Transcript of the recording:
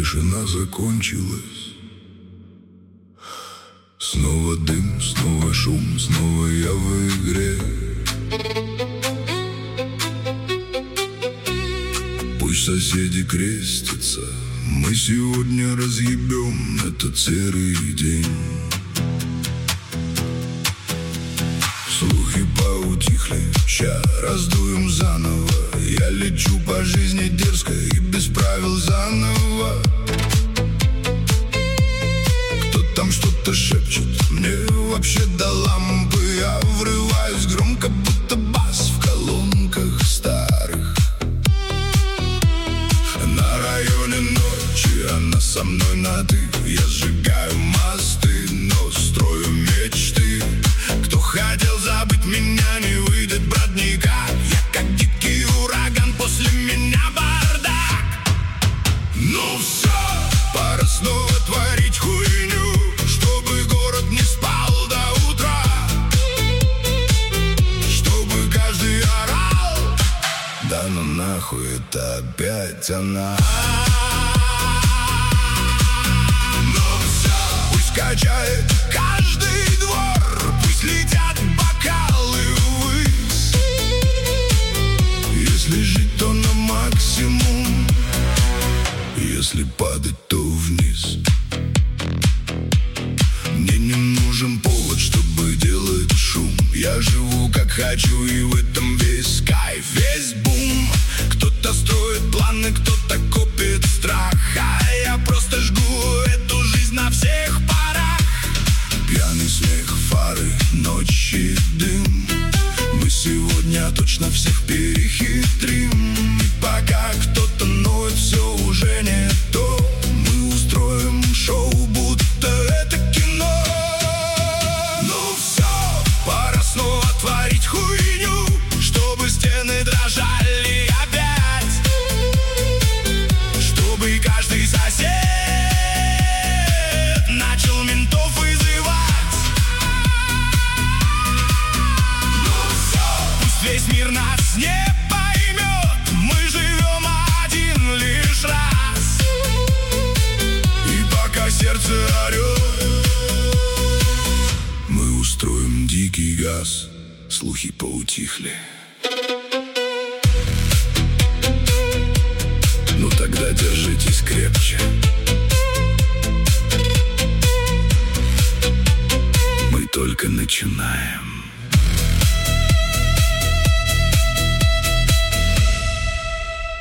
Тишина закончилась. Снова дым, снова шум, снова я в игре. Пусть соседи крестятся, мы сегодня разъебем этот серый день. Слухи поутихли, ща раздуем заново. Я лечу по жизни дерзко и без правил заново. Кто там что-то шепчет, мне вообще до лампы. Я врываюсь громко, будто бас в колонках старых. На районе ночи она со мной на «ты». Я сжигаю мосты, но строю мечты. Кто хотел забыть меня, не выйдет, брат, никак. Я как дикий ураган, после меня бардак. Ну все, пора снова творить хуйню, чтобы город не спал до утра, чтобы каждый орал: да ну нахуй, это опять она. Ну все, пусть качает каждый двор, пусть летят бокалы ввысь. Если жить, то на максимум, если падать, то вниз. Мне не нужен повод, чтобы делать шум. Я живу как хочу, и в этом весь кайф, весь бум. Кто-то строит планы, кто-то копит страх, а я просто жгу эту жизнь на всех парах. Пьяный смех, фары, ночи, дым. Мы сегодня точно всех перехитрим. И пока кто-то ноет, все уже не то. Мы устроим шоу, будто это кино. Ну все, пора снова творить хуйню, чтобы стены дрожали опять, чтобы каждый сосед начал ментов вызывать. Ну все, пусть весь мир нас не поймет, мы живем один лишь раз. И пока сердце орет, мы устроим дикий газ. Слухи поутихли. Ну тогда держитесь крепче. Мы только начинаем.